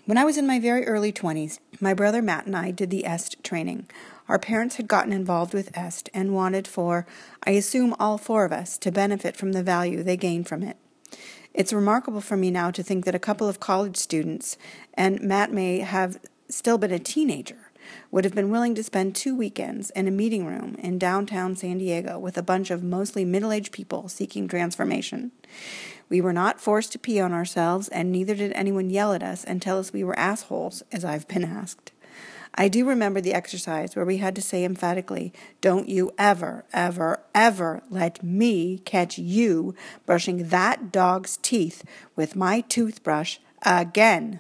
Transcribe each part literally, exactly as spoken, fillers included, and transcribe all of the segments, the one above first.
When I was in my very early twenties, my brother Matt and I did the E S T training. Our parents had gotten involved with E S T and wanted for, I assume, all four of us to benefit from the value they gained from it. It's remarkable for me now to think that a couple of college students, and Matt may have still been a teenager, would have been willing to spend two weekends in a meeting room in downtown San Diego with a bunch of mostly middle-aged people seeking transformation. We were not forced to pee on ourselves, and neither did anyone yell at us and tell us we were assholes, as I've been asked. I do remember the exercise where we had to say emphatically, "Don't you ever, ever, ever let me catch you brushing that dog's teeth with my toothbrush again."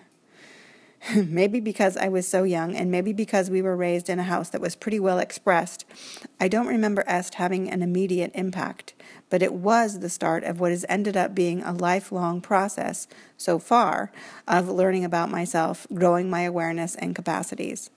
Maybe because I was so young, and maybe because we were raised in a house that was pretty well expressed, I don't remember E S T having an immediate impact, but it was the start of what has ended up being a lifelong process, so far, of learning about myself, growing my awareness and capacities.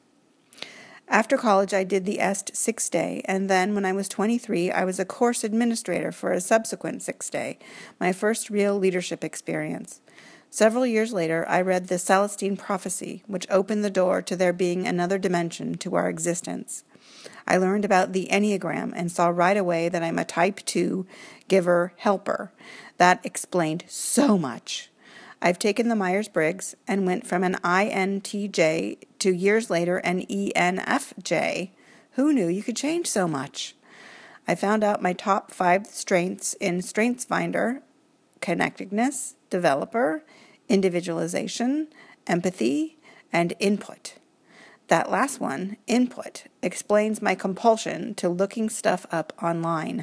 After college, I did the E S T six-day, and then when I was twenty-three, I was a course administrator for a subsequent six-day, my first real leadership experience. Several years later, I read the Celestine Prophecy, which opened the door to there being another dimension to our existence. I learned about the Enneagram and saw right away that I'm a type two giver-helper. That explained so much. I've taken the Myers-Briggs and went from an I N T J to years later an E N F J. Who knew you could change so much? I found out my top five strengths in StrengthsFinder: connectedness, developer, individualization, empathy, and input. That last one, input, explains my compulsion to looking stuff up online.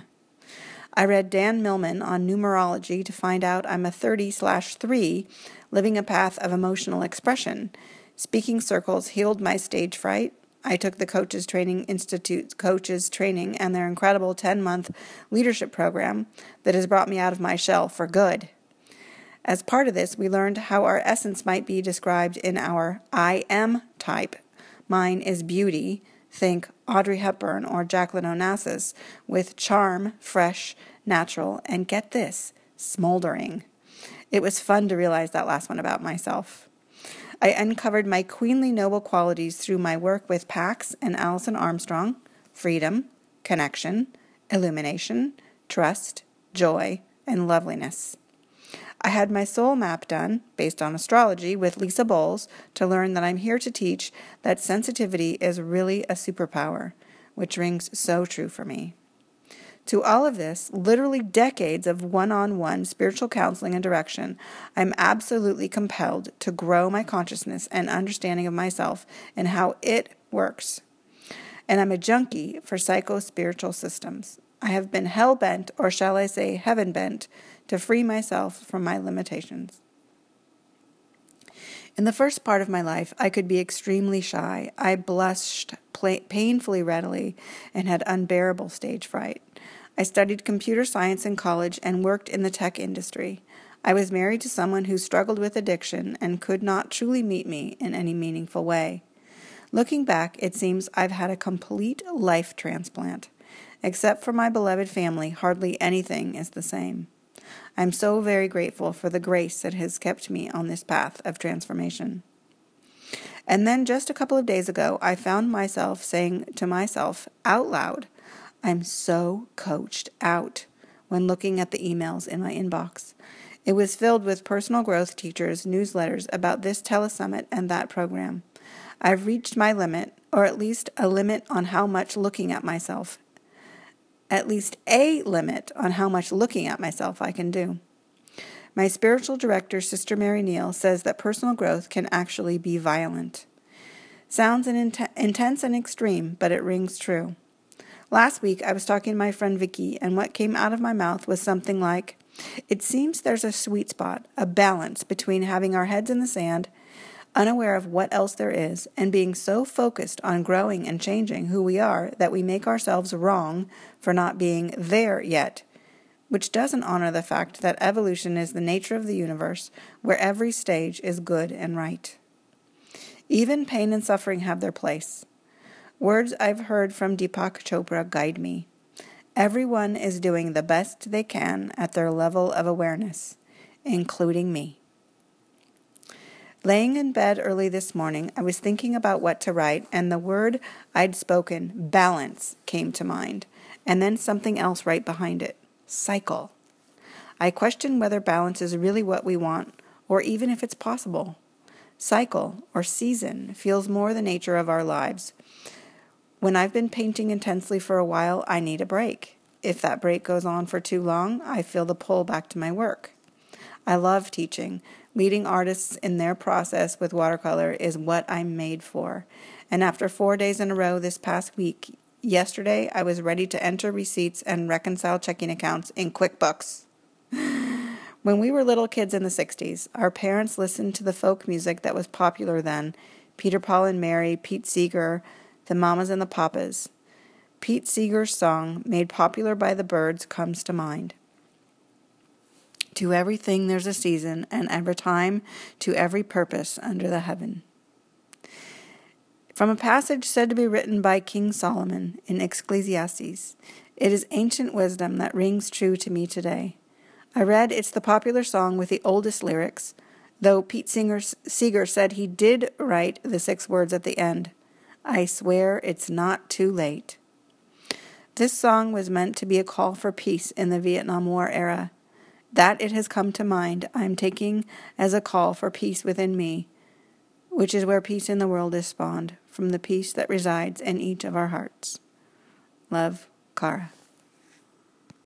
I read Dan Millman on numerology to find out I'm a thirty slash three, living a path of emotional expression. Speaking circles healed my stage fright. I took the Coaches Training Institute's Coaches Training and their incredible ten-month leadership program that has brought me out of my shell for good. As part of this, we learned how our essence might be described in our I am type. Mine is beauty, think Audrey Hepburn or Jacqueline Onassis, with charm, fresh, natural, and get this, smoldering. It was fun to realize that last one about myself. I uncovered my queenly noble qualities through my work with Pax and Alison Armstrong: freedom, connection, illumination, trust, joy, and loveliness. I had my soul map done, based on astrology, with Lisa Bowles to learn that I'm here to teach that sensitivity is really a superpower, which rings so true for me. To all of this, literally decades of one-on-one spiritual counseling and direction, I'm absolutely compelled to grow my consciousness and understanding of myself and how it works. And I'm a junkie for psycho-spiritual systems. I have been hell-bent, or shall I say heaven-bent, to free myself from my limitations. In the first part of my life, I could be extremely shy. I blushed painfully readily and had unbearable stage fright. I studied computer science in college and worked in the tech industry. I was married to someone who struggled with addiction and could not truly meet me in any meaningful way. Looking back, it seems I've had a complete life transplant. Except for my beloved family, hardly anything is the same. I'm so very grateful for the grace that has kept me on this path of transformation. And then just a couple of days ago, I found myself saying to myself out loud, I'm so coached out, when looking at the emails in my inbox. It was filled with personal growth teachers' newsletters about this telesummit and that program. I've reached my limit, or at least a limit on how much looking at myself at least a limit on how much looking at myself I can do. My spiritual director, Sister Mary Neal, says that personal growth can actually be violent. Sounds an int- intense and extreme, but it rings true. Last week, I was talking to my friend Vicky, and what came out of my mouth was something like, it seems there's a sweet spot, a balance between having our heads in the sand, unaware of what else there is, and being so focused on growing and changing who we are that we make ourselves wrong for not being there yet, which doesn't honor the fact that evolution is the nature of the universe, where every stage is good and right. Even pain and suffering have their place. Words I've heard from Deepak Chopra guide me. Everyone is doing the best they can at their level of awareness, including me. Laying in bed early this morning, I was thinking about what to write, and the word I'd spoken, balance, came to mind, and then something else right behind it, cycle. I questioned whether balance is really what we want, or even if it's possible. Cycle, or season, feels more the nature of our lives. When I've been painting intensely for a while, I need a break. If that break goes on for too long, I feel the pull back to my work. I love teaching. Leading artists in their process with watercolor is what I'm made for. And after four days in a row this past week, yesterday I was ready to enter receipts and reconcile checking accounts in QuickBooks. When we were little kids in the sixties, our parents listened to the folk music that was popular then, Peter, Paul and Mary, Pete Seeger, the Mamas and the Papas. Pete Seeger's song, made popular by the Byrds, comes to mind. To everything there's a season, and every time to every purpose under the heaven. From a passage said to be written by King Solomon in Ecclesiastes, it is ancient wisdom that rings true to me today. I read it's the popular song with the oldest lyrics, though Pete Seeger said he did write the six words at the end. I swear it's not too late. This song was meant to be a call for peace in the Vietnam War era. That it has come to mind, I am taking as a call for peace within me, which is where peace in the world is spawned, from the peace that resides in each of our hearts. Love, Cara.